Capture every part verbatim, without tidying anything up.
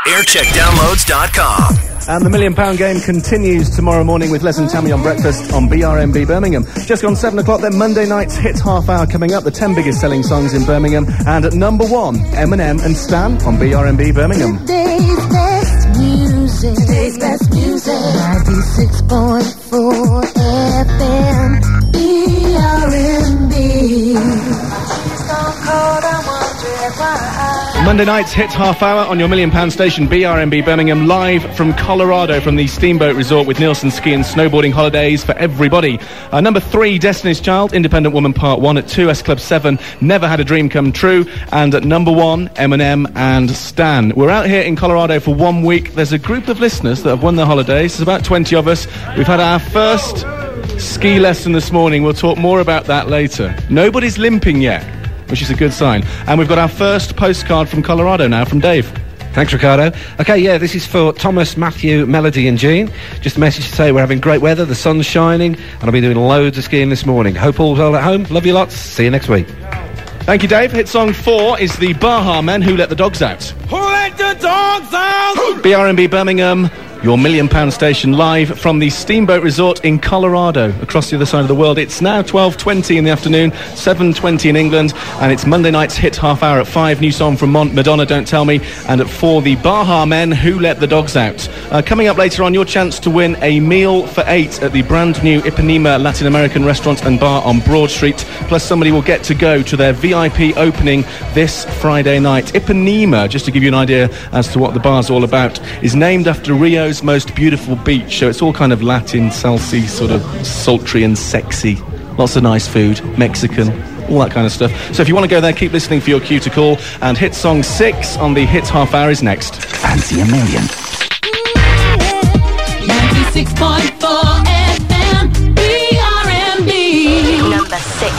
aircheck downloads dot com. And the Million Pound Game continues tomorrow morning with Les and Tammy on breakfast on B R M B Birmingham. Just gone seven o'clock, then Monday night's hit half hour coming up, the ten biggest selling songs in Birmingham. And at number one, Eminem and Stan on B R M B Birmingham. Today's best music. Today's best music. ninety-six point four F M B R M B. Stone cold, I'm wondering why. Monday night's hit half hour on your Million Pound station B R M B Birmingham, live from Colorado from the Steamboat Resort with Nielsen Ski and Snowboarding Holidays for everybody. Uh, number three, Destiny's Child, Independent Woman Part one. At two, S Club seven, Never Had a Dream Come True. And at number one, Eminem and Stan. We're out here in Colorado for one week. There's a group of listeners that have won their holidays. There's about twenty of us. We've had our first ski lesson this morning. We'll talk more about that later. Nobody's limping yet, which is a good sign. And we've got our first postcard from Colorado now from Dave. Thanks, Ricardo. Okay, yeah, this is for Thomas, Matthew, Melody and Jean. Just a message to say we're having great weather, the sun's shining, and I'll be doing loads of skiing this morning. Hope all's well at home. Love you lots. See you next week. Thank you, Dave. Hit song four is the Baha Men, Who Let the Dogs Out. Who let the dogs out? B R M B Birmingham, your Million Pound station, live from the Steamboat Resort in Colorado, across the other side of the world. It's now twelve twenty in the afternoon, seven twenty in England, and it's Monday night's hit half hour. At five, new song from Mon- Madonna, Don't Tell Me, and at four, the Baha Men, Who Let the Dogs Out. Uh, coming up later on, your chance to win a meal for eight at the brand new Ipanema Latin American restaurant and bar on Broad Street, plus somebody will get to go to their V I P opening this Friday night. Ipanema, just to give you an idea as to what the bar's all about, is named after Rio's most beautiful beach, so it's all kind of Latin, salsy, sort of sultry and sexy. Lots of nice food, Mexican, all that kind of stuff. So if you want to go there, keep listening for your cue to call, and hit song six on the hit half hour is next. Fancy a million. ninety-six point four F M B R M B. Number six.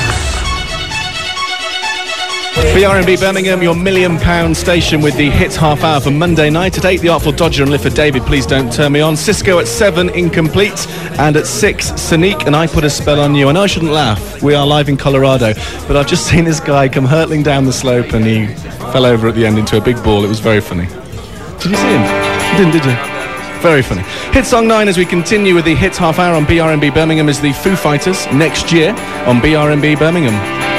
B R M B Birmingham, your Million Pound station with the hits half hour for Monday night. At eight, the Artful Dodger and Lifford David, Please Don't Turn Me On. Cisco at seven, Incomplete. And at six, Sonique and I Put a Spell on You. I know I shouldn't laugh. We are live in Colorado. But I've just seen this guy come hurtling down the slope and he fell over at the end into a big ball. It was very funny. Did you see him? You didn't, did you? Very funny. Hit song nine as we continue with the hits half hour on B R M B Birmingham is the Foo Fighters next year on B R M B Birmingham.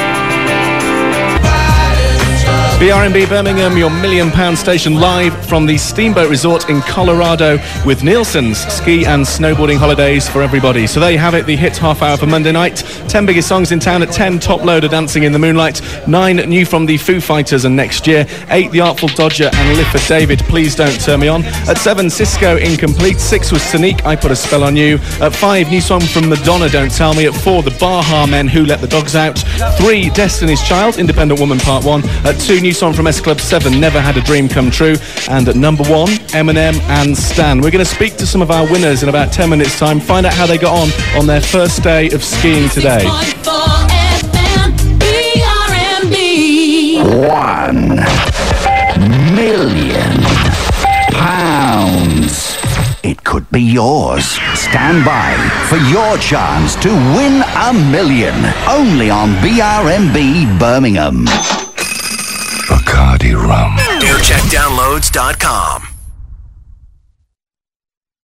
B R M B Birmingham, your Million Pound station, live from the Steamboat Resort in Colorado with Nielsen's Ski and Snowboarding Holidays for everybody. So there you have it, the hit half hour for Monday night. Ten biggest songs in town. At ten, Top Loader, Dancing in the Moonlight. Nine, new from the Foo Fighters and next year. Eight, The Artful Dodger and Lifford David, Please Don't Turn Me On. At seven, Cisco, Incomplete. Six was Sonique, I Put a Spell on You. At five, new song from Madonna, Don't Tell Me. At four, the Baha Men, Who Let the Dogs Out. Three, Destiny's Child, Independent Woman Part one. At two, new song from S Club seven, Never Had a Dream Come True. And at number one, Eminem and Stan. We're going to speak to some of our winners in about ten minutes time, find out how they got on on their first day of skiing today. One million pounds. It could be yours. Stand by for your chance to win a million. Only on B R M B Birmingham. Bacardi Rum. aircheck downloads dot com.